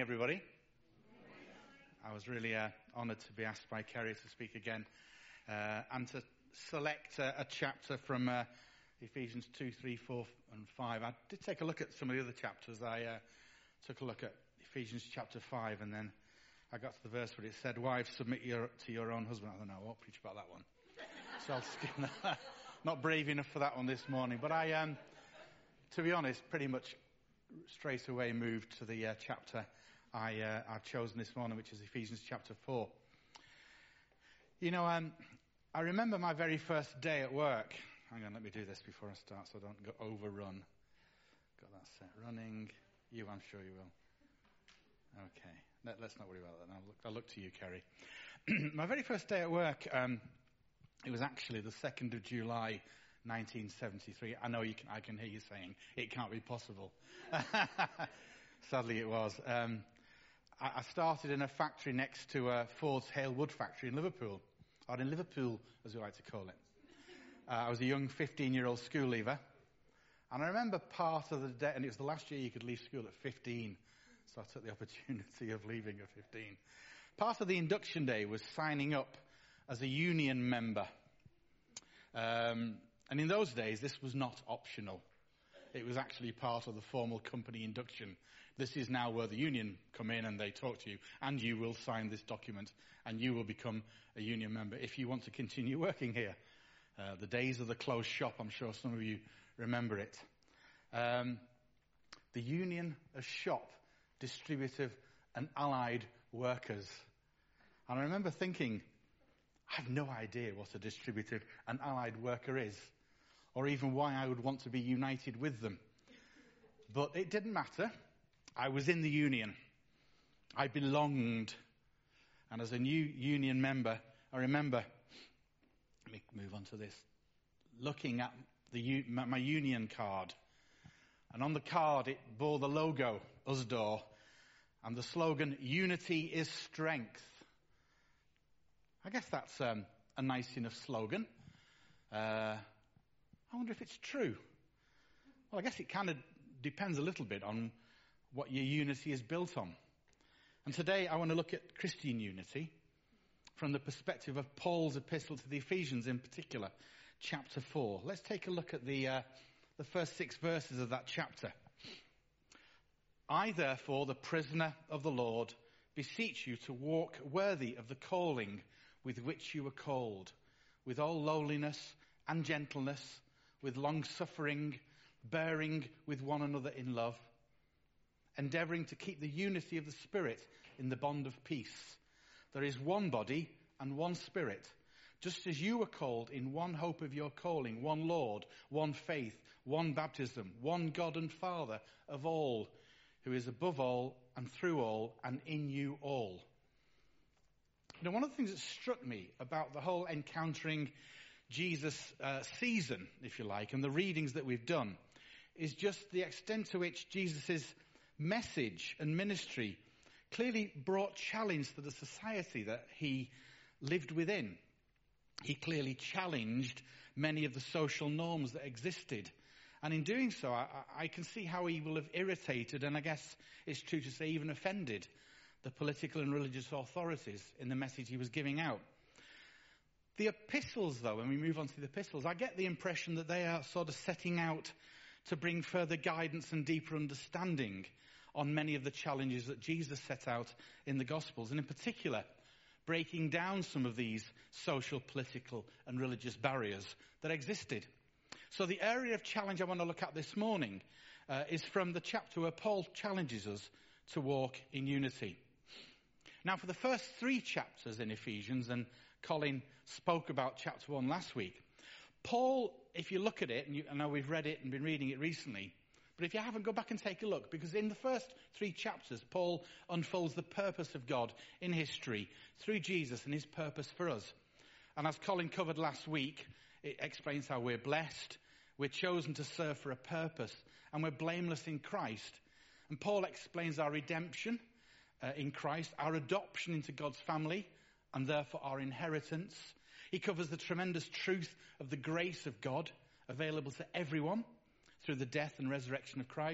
everybody. I was really honoured to be asked by Kerry to speak again and to select a chapter from Ephesians 2, 3, 4 and 5. I did take a look at some of the other chapters. I took a look at Ephesians chapter 5 and then I got to the verse where it said, "Wives, submit to your own husband." I don't know, I won't preach about that one. So I'll skip that. Not brave enough for that one this morning. But I, to be honest, pretty much straight away moved to the chapter I've chosen this morning, which is Ephesians chapter 4. You know, I remember my very first day at work. Hang on, let me do this before I start so I don't go overrun. Got that set running. You, I'm sure you will. Okay, let's not worry about that. I'll look to you, Kerry. My very first day at work, it was actually the 2nd of July, 1973. I know I can hear you saying, it can't be possible. Sadly it was. I started in a factory next to Ford's Hale Wood factory in Liverpool, or in Liverpool as we like to call it. I was a young 15-year-old school leaver, and I remember part of the day, and it was the last year you could leave school at 15, so I took the opportunity of leaving at 15. Part of the induction day was signing up as a union member. And in those days, this was not optional. It was actually part of the formal company induction. This is now where the union come in and they talk to you, and you will sign this document, and you will become a union member if you want to continue working here. The days of the closed shop, I'm sure some of you remember it. The union of shop, distributive and allied workers. And I remember thinking, I have no idea what a distributive and allied worker is, or even why I would want to be united with them. But it didn't matter. I was in the union. I belonged. And as a new union member, I remember, let me move on to this, looking at my union card. And on the card, it bore the logo, Usdaw, and the slogan, "Unity is strength." I guess that's a nice enough slogan. I wonder if it's true. Well, I guess it kind of depends a little bit on what your unity is built on. And today I want to look at Christian unity from the perspective of Paul's epistle to the Ephesians in particular, chapter 4. Let's take a look at the first 6 verses of that chapter. "I, therefore, the prisoner of the Lord, beseech you to walk worthy of the calling with which you were called, with all lowliness and gentleness, with long-suffering, bearing with one another in love, endeavouring to keep the unity of the Spirit in the bond of peace. There is one body and one Spirit, just as you were called in one hope of your calling, one Lord, one faith, one baptism, one God and Father of all, who is above all and through all and in you all." You know, one of the things that struck me about the whole Encountering Jesus season, if you like, and the readings that we've done, is just the extent to which Jesus' message and ministry clearly brought challenge to the society that he lived within. He clearly challenged many of the social norms that existed. And in doing so, I can see how he will have irritated, and I guess it's true to say even offended, the political and religious authorities in the message he was giving out. The epistles, though, when we move on to the epistles, I get the impression that they are sort of setting out to bring further guidance and deeper understanding on many of the challenges that Jesus set out in the Gospels, and in particular, breaking down some of these social, political and religious barriers that existed. So the area of challenge I want to look at this morning is from the chapter where Paul challenges us to walk in unity. Now, for the first 3 chapters in Ephesians, and Colin spoke about chapter 1 last week, Paul, if you look at it, and I know we've read it and been reading it recently, but if you haven't, go back and take a look, because in the first 3 chapters, Paul unfolds the purpose of God in history through Jesus and his purpose for us. And as Colin covered last week, it explains how we're blessed, we're chosen to serve for a purpose, and we're blameless in Christ. And Paul explains our redemption in Christ, our adoption into God's family, and therefore our inheritance. He covers the tremendous truth of the grace of God available to everyone through the death and resurrection of Christ.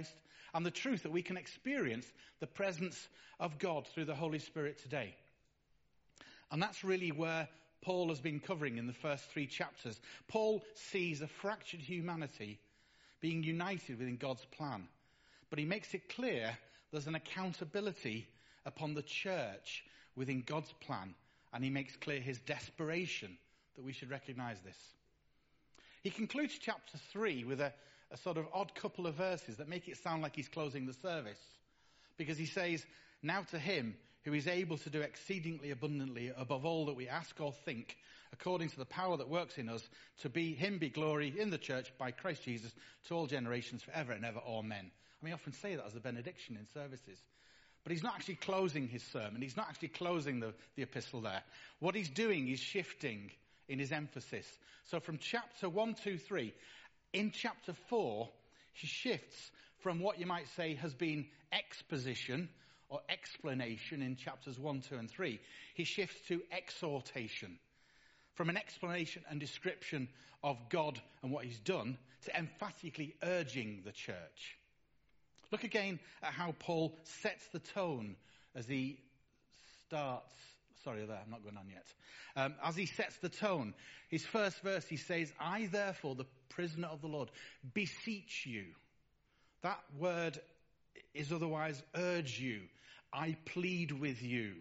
and the truth that we can experience the presence of God through the Holy Spirit today. And that's really where Paul has been covering in the first 3 chapters. Paul sees a fractured humanity being united within God's plan. But he makes it clear there's an accountability upon the church within God's plan. And he makes clear his desperation that we should recognize this. He concludes chapter 3 with a sort of odd couple of verses that make it sound like he's closing the service. Because he says, now to him who is able to do exceedingly abundantly above all that we ask or think, according to the power that works in us, to be him be glory in the church by Christ Jesus to all generations forever and ever. Amen. I mean, I often say that as a benediction in services. But he's not actually closing his sermon. He's not actually closing the epistle there. What he's doing is shifting in his emphasis. So from chapter 1, 2, 3, in chapter 4, he shifts from what you might say has been exposition or explanation in chapters 1, 2, and 3. He shifts to exhortation. From an explanation and description of God and what he's done to emphatically urging the church. Look again at how Paul sets the tone as he starts. Sorry, there, I'm not going on yet. As he sets the tone, his first verse, he says, I therefore, the prisoner of the Lord, beseech you. That word is otherwise urge you. I plead with you.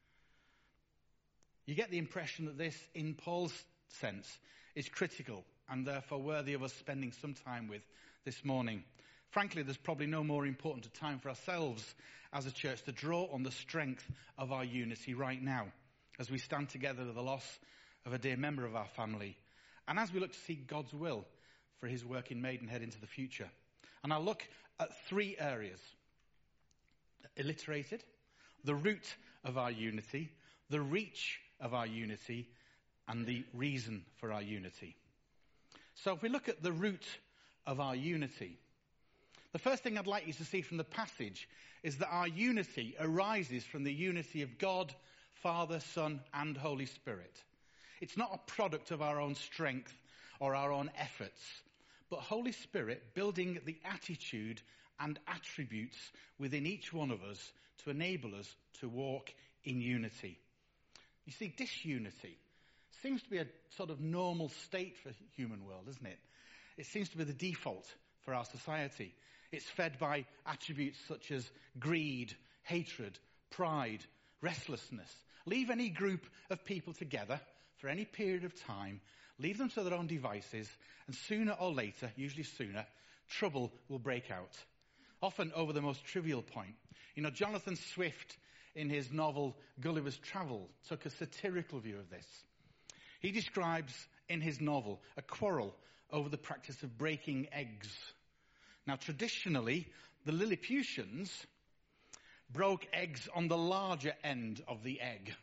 You get the impression that this, in Paul's sense, is critical and therefore worthy of us spending some time with this morning. Frankly, there's probably no more important a time for ourselves as a church to draw on the strength of our unity right now as we stand together with the loss of a dear member of our family and as we look to see God's will for his work in Maidenhead into the future. And I'll look at 3 areas. Alliterated, the root of our unity, the reach of our unity, and the reason for our unity. So if we look at the root of our unity, the first thing I'd like you to see from the passage is that our unity arises from the unity of God, Father, Son, and Holy Spirit. It's not a product of our own strength or our own efforts, but Holy Spirit building the attitude and attributes within each one of us to enable us to walk in unity. You see, disunity seems to be a sort of normal state for the human world, isn't it? It seems to be the default for our society. It's fed by attributes such as greed, hatred, pride, restlessness. Leave any group of people together for any period of time, leave them to their own devices, and sooner or later, usually sooner, trouble will break out. Often over the most trivial point. You know, Jonathan Swift, in his novel Gulliver's Travel, took a satirical view of this. He describes in his novel a quarrel over the practice of breaking eggs. Now, traditionally, the Lilliputians broke eggs on the larger end of the egg.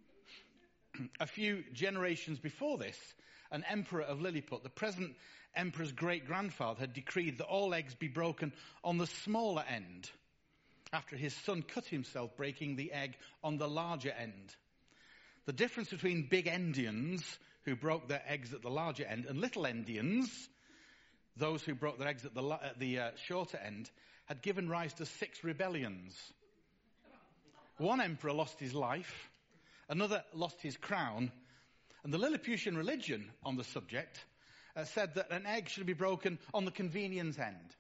A few generations before this, an emperor of Lilliput, the present emperor's great-grandfather, had decreed that all eggs be broken on the smaller end, after his son cut himself breaking the egg on the larger end. The difference between big Endians, who broke their eggs at the larger end, and little Endians, those who broke their eggs at the shorter end, had given rise to 6 rebellions. One emperor lost his life, another lost his crown, and the Lilliputian religion on the subject said that an egg should be broken on the convenience end,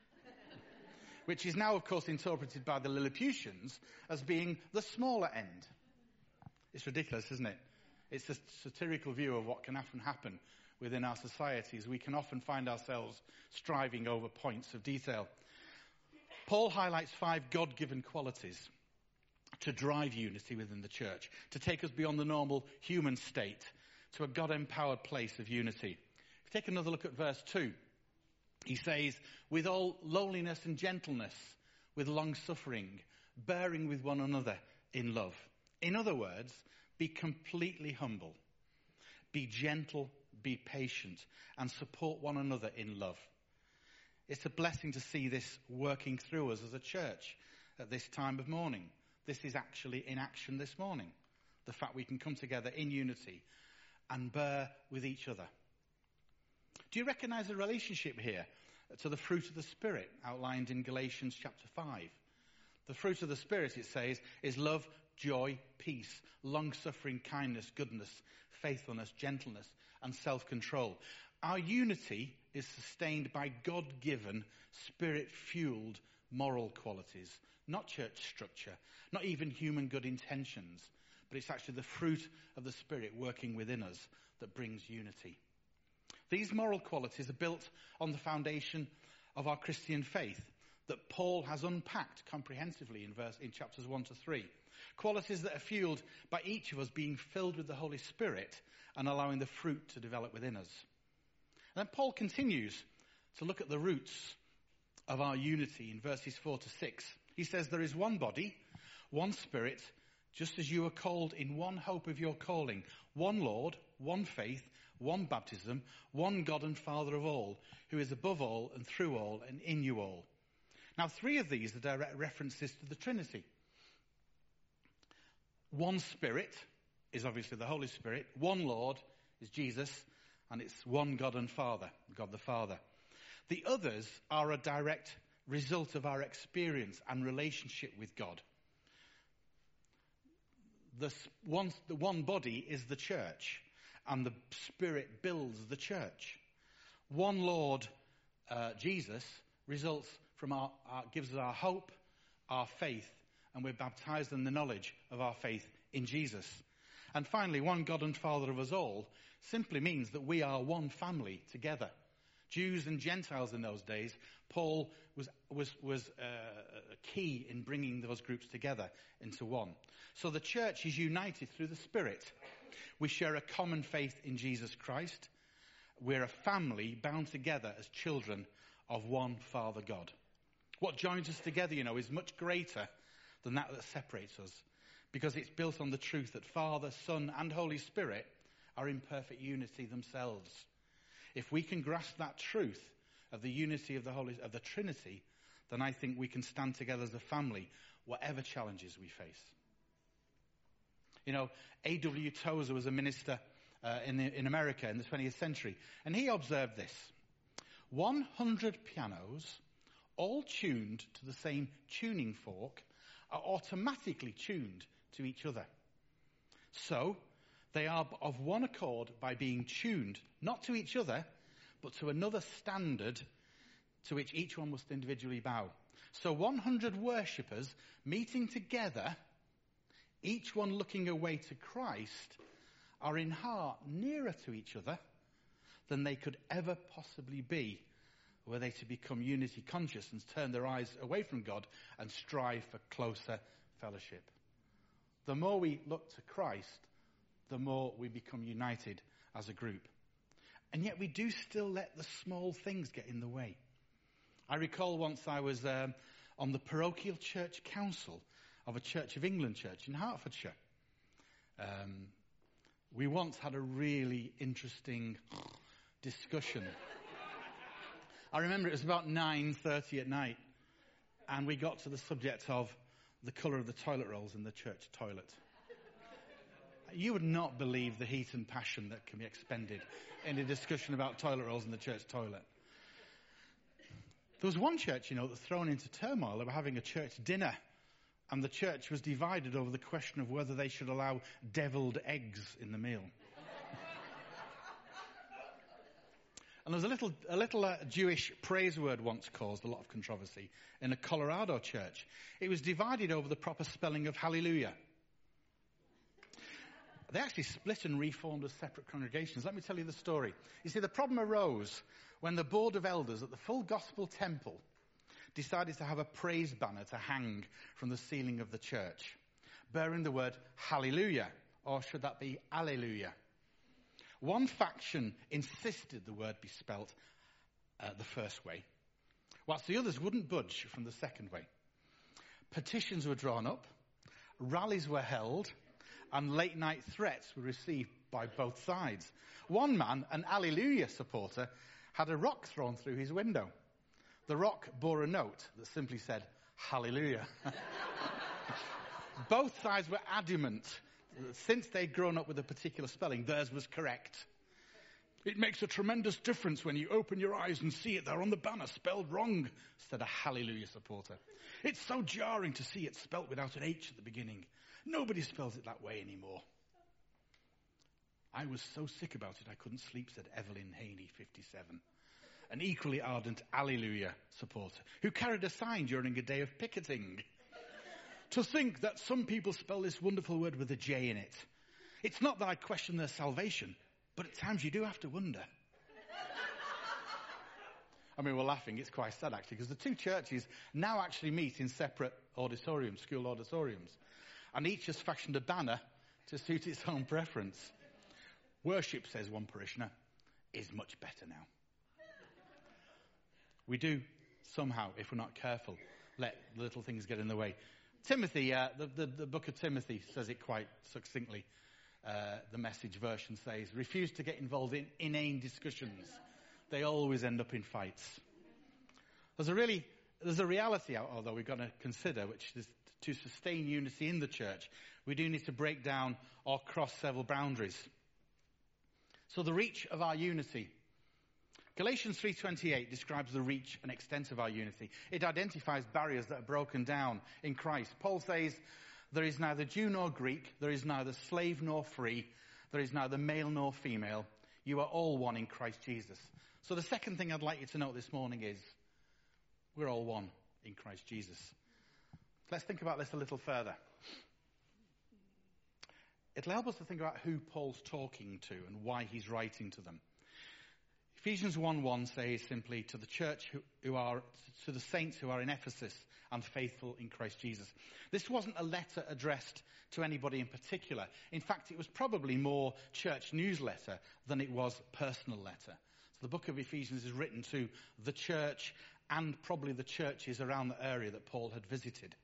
which is now, of course, interpreted by the Lilliputians as being the smaller end. It's ridiculous, isn't it? It's a satirical view of what can often happen within our societies. We can often find ourselves striving over points of detail. Paul highlights 5 God-given qualities to drive unity within the church, to take us beyond the normal human state to a God-empowered place of unity. If you take another look at verse 2, he says, with all lowliness and gentleness, with long-suffering, bearing with one another in love. In other words, be completely humble, be gentle, be patient, and support one another in love. It's a blessing to see this working through us as a church at this time of morning. This is actually in action this morning. The fact we can come together in unity and bear with each other. Do you recognize the relationship here to the fruit of the Spirit outlined in Galatians chapter 5. The fruit of the Spirit, it says, is love, joy, peace, long-suffering, kindness, goodness, faithfulness, gentleness, and self-control. Our unity is sustained by God-given, Spirit-fueled moral qualities, not church structure, not even human good intentions, but it's actually the fruit of the Spirit working within us that brings unity. These moral qualities are built on the foundation of our Christian faith that Paul has unpacked comprehensively in chapters 1 to 3. Qualities that are fueled by each of us being filled with the Holy Spirit and allowing the fruit to develop within us. And then Paul continues to look at the roots of our unity in verses 4 to 6. He says, there is one body, one Spirit, just as you are called in one hope of your calling, one Lord, one faith, one baptism, one God and Father of all, who is above all and through all and in you all. Now, 3 of these are direct references to the Trinity. One Spirit is obviously the Holy Spirit. One Lord is Jesus. And it's one God and Father, God the Father. The others are a direct result of our experience and relationship with God. The one body is the church, and the Spirit builds the church. One Lord, Jesus, results from gives us our hope, our faith, and we're baptized in the knowledge of our faith in Jesus. And finally, one God and Father of us all simply means that we are one family together. Jews and Gentiles in those days, Paul was key in bringing those groups together into one. So the church is united through the Spirit. We share a common faith in Jesus Christ. We're a family bound together as children of one Father God. What joins us together, is much greater than that separates us, because it's built on the truth that Father, Son, and Holy Spirit are in perfect unity themselves. If we can grasp that truth of the unity of the Trinity, then I think we can stand together as a family, whatever challenges we face. A.W. Tozer was a minister in America in the 20th century, and he observed this. 100 pianos, all tuned to the same tuning fork, are automatically tuned to each other. So, they are of one accord by being tuned, not to each other, but to another standard to which each one must individually bow. So 100 worshippers meeting together, each one looking away to Christ, are in heart nearer to each other than they could ever possibly be were they to become unity conscious and turn their eyes away from God and strive for closer fellowship. The more we look to Christ, the more we become united as a group. And yet we do still let the small things get in the way. I recall once I was on the parochial church council of a Church of England church in Hertfordshire. We once had a really interesting discussion. I remember it was about 9:30 at night, and we got to the subject of the colour of the toilet rolls in the church toilet. You would not believe the heat and passion that can be expended in a discussion about toilet rolls in the church toilet. There was one church, that was thrown into turmoil. They were having a church dinner, and the church was divided over the question of whether they should allow deviled eggs in the meal. And there was a little Jewish praise word once caused a lot of controversy in a Colorado church. It was divided over the proper spelling of hallelujah. They actually split and reformed as separate congregations. Let me tell you the story. You see, the problem arose when the board of elders at the Full Gospel Temple decided to have a praise banner to hang from the ceiling of the church, bearing the word hallelujah, or should that be alleluia? One faction insisted the word be spelt the first way, whilst the others wouldn't budge from the second way. Petitions were drawn up, rallies were held, and late-night threats were received by both sides. One man, an Alleluia supporter, had a rock thrown through his window. The rock bore a note that simply said, Hallelujah. Both sides were adamant that since they'd grown up with a particular spelling, theirs was correct. It makes a tremendous difference when you open your eyes and see it there on the banner, spelled wrong, said a Hallelujah supporter. It's so jarring to see it spelt without an H at the beginning. Nobody spells it that way anymore. I was so sick about it I couldn't sleep, said Evelyn Haney, 57. An equally ardent Alleluia supporter who carried a sign during a day of picketing. To think that some people spell this wonderful word with a J in it. It's not that I question their salvation, but at times you do have to wonder. I mean, we're laughing. It's quite sad, actually, because the two churches now actually meet in separate auditoriums, school auditoriums. And each has fashioned a banner to suit its own preference. Worship, says one parishioner, is much better now. We do somehow, if we're not careful, let little things get in the way. Timothy, the book of Timothy says it quite succinctly. The Message version says, refuse to get involved in inane discussions. They always end up in fights. There's a reality, although we've got to consider, which is to sustain unity in the church, we do need to break down or cross several boundaries. So the reach of our unity. Galatians 3:28 describes the reach and extent of our unity. It identifies barriers that are broken down in Christ. Paul says, there is neither Jew nor Greek, there is neither slave nor free, there is neither male nor female. You are all one in Christ Jesus. So the second thing I'd like you to note this morning is, we're all one in Christ Jesus. Let's think about this a little further. It'll help us to think about who Paul's talking to and why he's writing to them. Ephesians 1:1 says simply, to the church to the saints who are in Ephesus and faithful in Christ Jesus. This wasn't a letter addressed to anybody in particular. In fact, it was probably more church newsletter than it was personal letter. So the book of Ephesians is written to the church and probably the churches around the area that Paul had visited.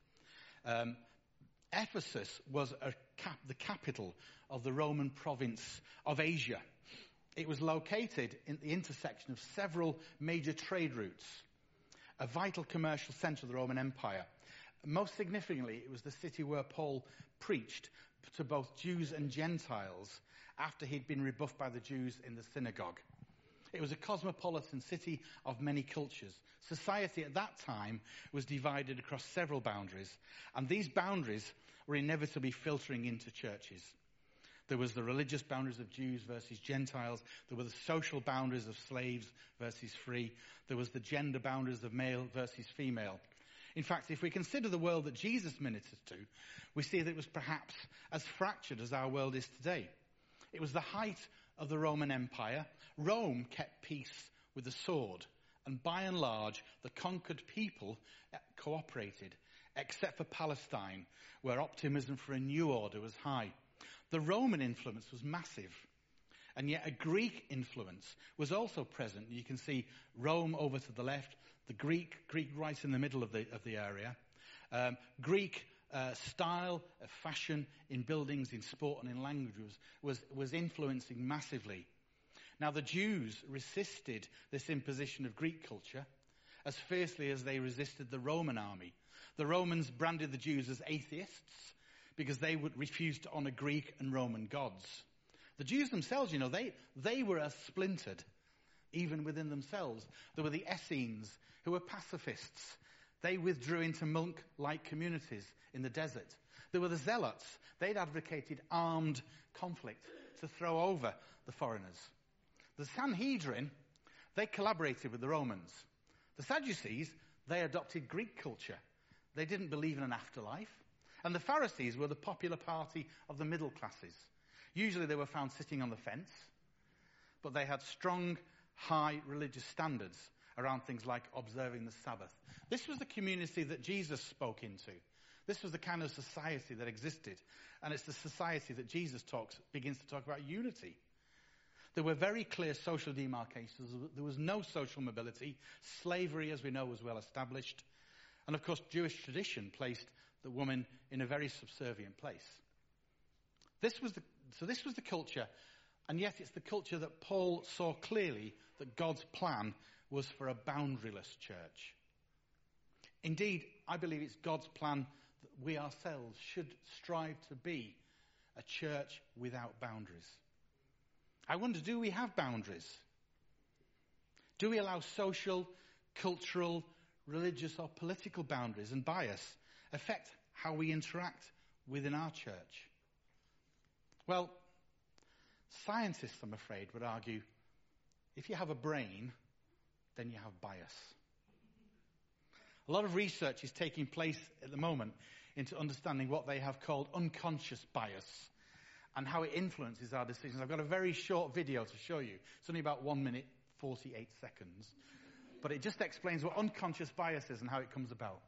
Ephesus was the capital of the Roman province of Asia. It was located in the intersection of several major trade routes, a vital commercial centre of the Roman Empire. Most significantly, it was the city where Paul preached to both Jews and Gentiles after he'd been rebuffed by the Jews in the synagogue. It was a cosmopolitan city of many cultures. Society at that time was divided across several boundaries, and these boundaries were inevitably filtering into churches. There was the religious boundaries of Jews versus Gentiles. There were the social boundaries of slaves versus free. There was the gender boundaries of male versus female. In fact, if we consider the world that Jesus ministered to, we see that it was perhaps as fractured as our world is today. It was the height of the Roman Empire. Rome kept peace with the sword, and by and large, the conquered people cooperated, except for Palestine, where optimism for a new order was high. The Roman influence was massive, and yet a Greek influence was also present. You can see Rome over to the left, the Greek right in the middle of the area. Greek style of fashion in buildings, in sport and in language was influencing massively. Now the Jews resisted this imposition of Greek culture as fiercely as they resisted the Roman army. The Romans branded the Jews as atheists because they would refuse to honor Greek and Roman gods. The Jews themselves, they were as splintered, even within themselves. There were the Essenes, who were pacifists. They withdrew into monk-like communities in the desert. There were the Zealots. They'd advocated armed conflict to throw over the foreigners. The Sanhedrin, they collaborated with the Romans. The Sadducees, they adopted Greek culture. They didn't believe in an afterlife. And the Pharisees were the popular party of the middle classes. Usually they were found sitting on the fence, but they had strong, high religious standards around things like observing the Sabbath. This was the community that Jesus spoke into. This was the kind of society that existed. And it's the society that Jesus begins to talk about unity. There were very clear social demarcations. There was no social mobility. Slavery, as we know, was well established. And of course, Jewish tradition placed the woman in a very subservient place. This was the culture, and yet it's the culture that Paul saw clearly that God's plan was for a boundaryless church. Indeed, I believe it's God's plan that we ourselves should strive to be a church without boundaries. I wonder, do we have boundaries? Do we allow social, cultural, religious or political boundaries and bias affect how we interact within our church? Well, scientists, I'm afraid, would argue if you have a brain, then you have bias. A lot of research is taking place at the moment into understanding what they have called unconscious bias and how it influences our decisions. I've got a very short video to show you. It's only about 1 minute, 48 seconds. But it just explains what unconscious bias is and how it comes about.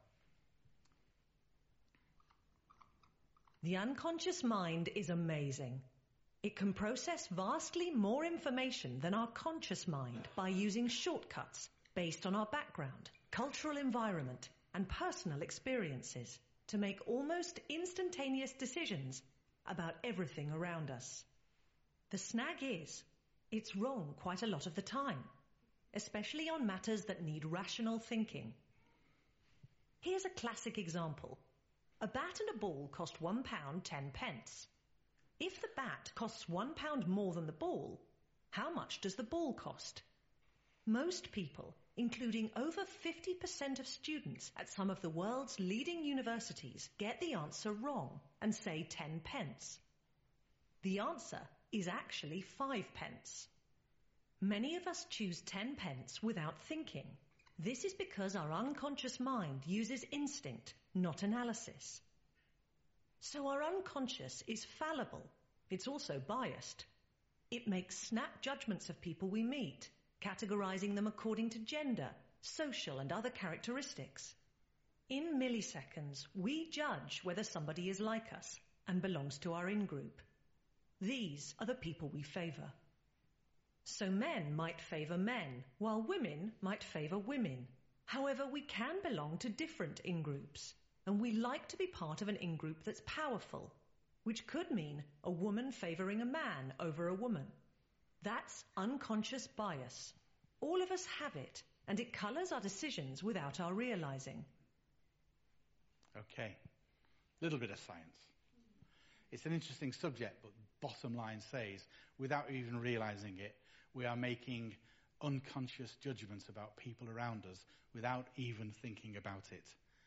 The unconscious mind is amazing. It can process vastly more information than our conscious mind by using shortcuts based on our background, cultural environment, and personal experiences to make almost instantaneous decisions about everything around us. The snag is, it's wrong quite a lot of the time, especially on matters that need rational thinking. Here's a classic example. A bat and a ball cost £1 10p. If the bat costs £1 more than the ball, how much does the ball cost? Most people, including over 50% of students at some of the world's leading universities, get the answer wrong and say 10p. The answer is actually 5p. Many of us choose 10p without thinking. This is because our unconscious mind uses instinct, not analysis. So our unconscious is fallible. It's also biased. It makes snap judgments of people we meet, categorizing them according to gender, social and other characteristics. In milliseconds, we judge whether somebody is like us and belongs to our in-group. These are the people we favor. So men might favor men, while women might favor women. However, we can belong to different in-groups, and we like to be part of an in-group that's powerful, which could mean a woman favoring a man over a woman. That's unconscious bias. All of us have it, and it colors our decisions without our realizing. Okay, little bit of science. It's an interesting subject, but bottom line says, without even realizing it, we are making unconscious judgments about people around us without even thinking about it.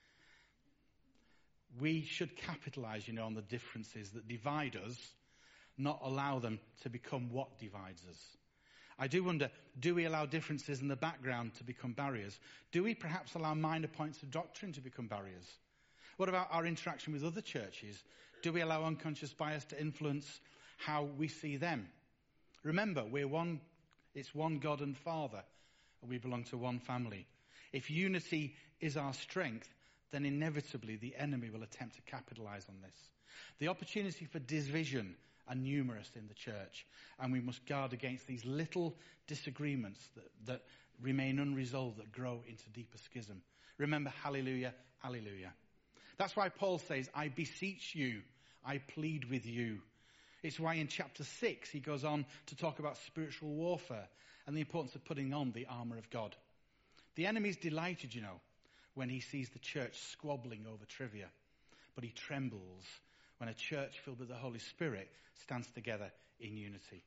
We should capitalize, on the differences that divide us, not allow them to become what divides us. I do wonder, do we allow differences in the background to become barriers? Do we perhaps allow minor points of doctrine to become barriers? What about our interaction with other churches? Do we allow unconscious bias to influence how we see them? Remember, it's one God and Father, and we belong to one family. If unity is our strength, then inevitably the enemy will attempt to capitalize on this. The opportunity for division are numerous in the church, and we must guard against these little disagreements that remain unresolved, that grow into deeper schism. Remember, hallelujah, hallelujah. That's why Paul says, I beseech you, I plead with you. It's why in chapter 6 he goes on to talk about spiritual warfare and the importance of putting on the armour of God. The enemy's delighted, when he sees the church squabbling over trivia, but he trembles when a church filled with the Holy Spirit stands together in unity.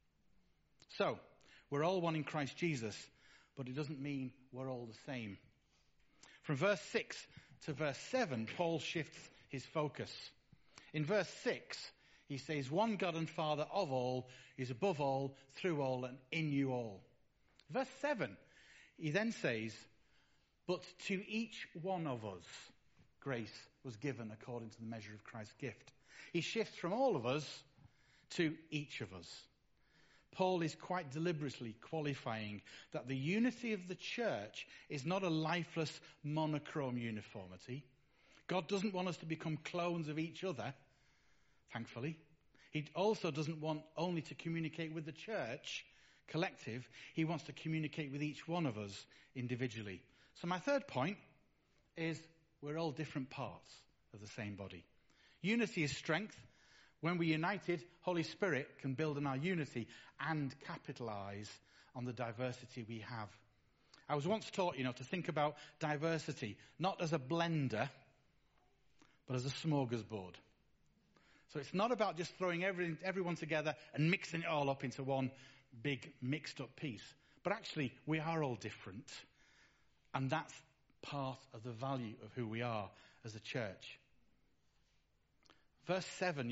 So, we're all one in Christ Jesus, but it doesn't mean we're all the same. From verse 6 to verse 7, Paul shifts his focus. In verse 6, he says, one God and Father of all is above all, through all, and in you all. Verse 7, he then says, but to each one of us, grace was given according to the measure of Christ's gift. He shifts from all of us to each of us. Paul is quite deliberately qualifying that the unity of the church is not a lifeless monochrome uniformity. God doesn't want us to become clones of each other, thankfully. He also doesn't want only to communicate with the church, collective. He wants to communicate with each one of us individually. So my third point is we're all different parts of the same body. Unity is strength. When we're united, Holy Spirit can build on our unity and capitalize on the diversity we have. I was once taught, to think about diversity not as a blender, but as a smorgasbord. So it's not about just throwing everyone together and mixing it all up into one big mixed up piece. But actually, we are all different. And that's part of the value of who we are as a church. Verse 7,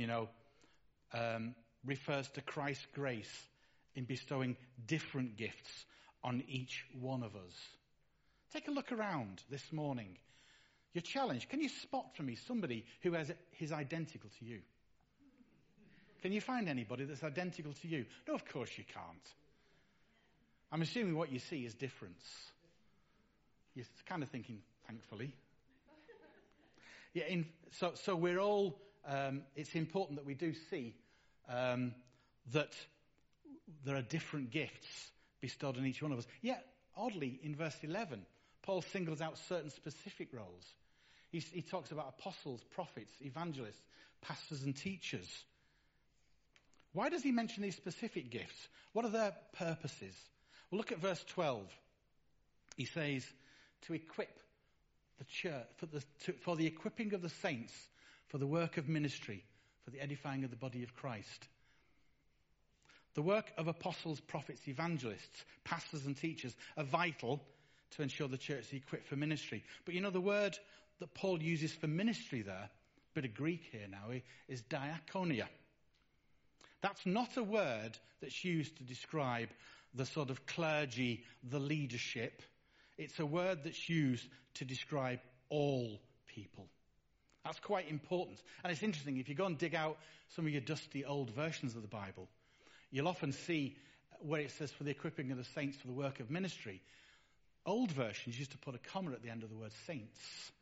refers to Christ's grace in bestowing different gifts on each one of us. Take a look around this morning. You're challenged. Can you spot for me somebody who is identical to you? Can you find anybody that's identical to you? No, of course you can't. I'm assuming what you see is difference. You're kind of thinking, thankfully. Yeah. So we're all. It's important that we do see that there are different gifts bestowed on each one of us. Yet, oddly, in verse 11, Paul singles out certain specific roles. He talks about apostles, prophets, evangelists, pastors, and teachers. Why does he mention these specific gifts? What are their purposes? Well, look at verse 12. He says, to equip the church, for the equipping of the saints, for the work of ministry, for the edifying of the body of Christ. The work of apostles, prophets, evangelists, pastors and teachers are vital to ensure the church is equipped for ministry. But the word that Paul uses for ministry there, bit of Greek here now, is diakonia. That's not a word that's used to describe the sort of clergy, the leadership. It's a word that's used to describe all people. That's quite important. And it's interesting, if you go and dig out some of your dusty old versions of the Bible, you'll often see where it says for the equipping of the saints for the work of ministry. Old versions used to put a comma at the end of the word saints,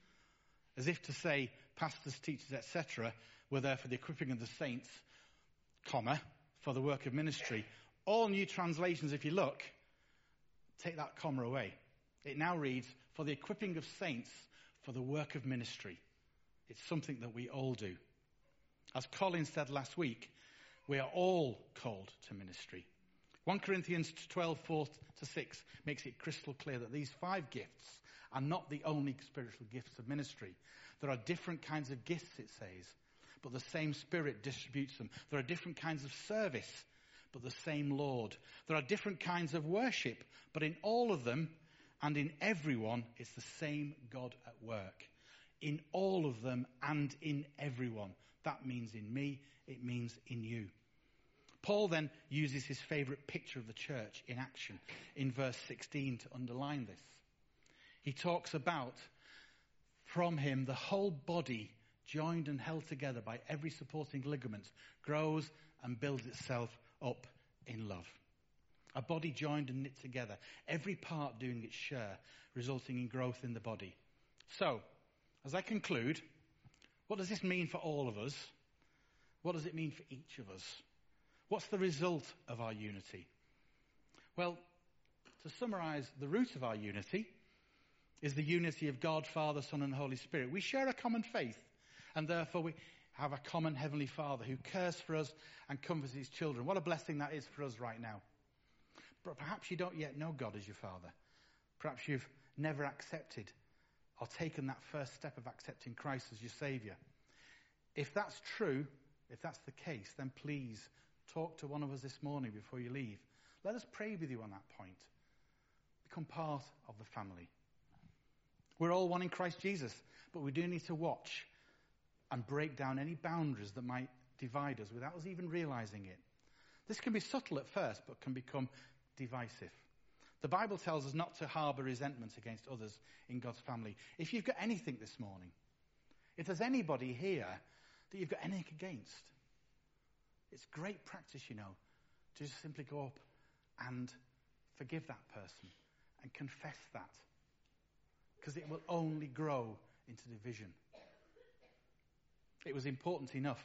as if to say pastors, teachers, etc. were there for the equipping of the saints, comma, for the work of ministry. All new translations, if you look, take that comma away. It now reads, for the equipping of saints for the work of ministry. It's something that we all do. As Colin said last week, we are all called to ministry. 1 Corinthians 12:4-6 makes it crystal clear that these 5 gifts are not the only spiritual gifts of ministry. There are different kinds of gifts, it says, but the same Spirit distributes them. There are different kinds of service, but the same Lord. There are different kinds of worship, but in all of them and in everyone, it's the same God at work. In all of them and in everyone. That means in me, it means in you. Paul then uses his favourite picture of the church in action in verse 16 to underline this. He talks about, from him, the whole body, joined and held together by every supporting ligament, grows and builds itself up in love. A body joined and knit together, every part doing its share, resulting in growth in the body. So, as I conclude, what does this mean for all of us? What does it mean for each of us? What's the result of our unity? Well, to summarise, the root of our unity is the unity of God, Father, Son and Holy Spirit. We share a common faith, and therefore we have a common Heavenly Father who cares for us and comforts his children. What a blessing that is for us right now. But perhaps you don't yet know God as your Father. Perhaps you've never accepted or taken that first step of accepting Christ as your Saviour. If that's true, if that's the case, then please talk to one of us this morning before you leave. Let us pray with you on that point. Become part of the family. We're all one in Christ Jesus, but we do need to watch and break down any boundaries that might divide us without us even realising it. This can be subtle at first, but can become divisive. The Bible tells us not to harbour resentment against others in God's family. If you've got anything this morning, if there's anybody here that you've got anything against, it's great practice, to just simply go up and forgive that person and confess that. Because it will only grow into division. It was important enough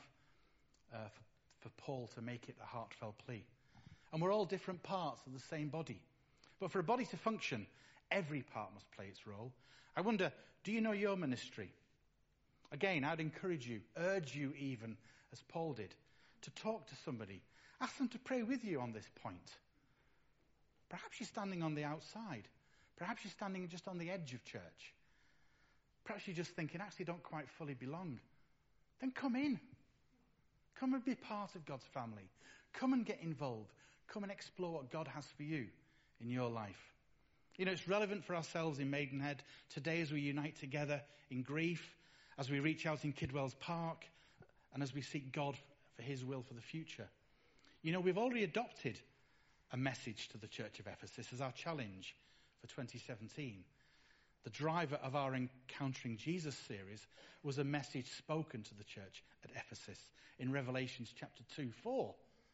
for Paul to make it a heartfelt plea. And we're all different parts of the same body. But for a body to function, every part must play its role. I wonder, do you know your ministry? Again, I'd encourage you, urge you even, as Paul did, to talk to somebody. Ask them to pray with you on this point. Perhaps you're standing on the outside. Perhaps you're standing just on the edge of church. Perhaps you're just thinking, actually don't quite fully belong. Then come in. Come and be part of God's family. Come and get involved. Come and explore what God has for you in your life. It's relevant for ourselves in Maidenhead today as we unite together in grief, as we reach out in Kidwells Park, and as we seek God for his will for the future. We've already adopted a message to the Church of Ephesus as our challenge for 2017. The driver of our Encountering Jesus series was a message spoken to the church at Ephesus in Revelations chapter 2:4.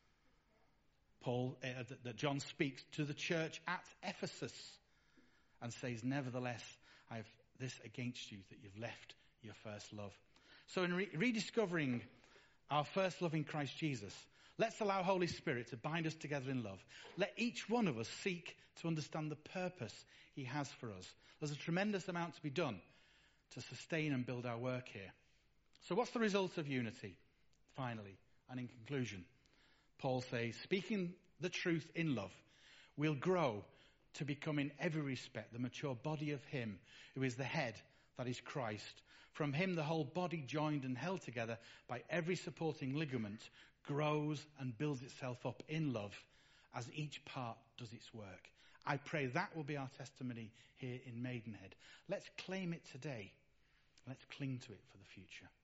That John speaks to the church at Ephesus and says, "Nevertheless, I have this against you, that you've left your first love." So in rediscovering our first love in Christ Jesus, let's allow Holy Spirit to bind us together in love. Let each one of us seek to understand the purpose he has for us. There's a tremendous amount to be done to sustain and build our work here. So what's the result of unity? Finally, and in conclusion, Paul says, speaking the truth in love, we'll grow to become in every respect the mature body of him who is the head, that is Christ. From him the whole body, joined and held together by every supporting ligament, grows and builds itself up in love as each part does its work. I pray that will be our testimony here in Maidenhead. Let's claim it today. Let's cling to it for the future.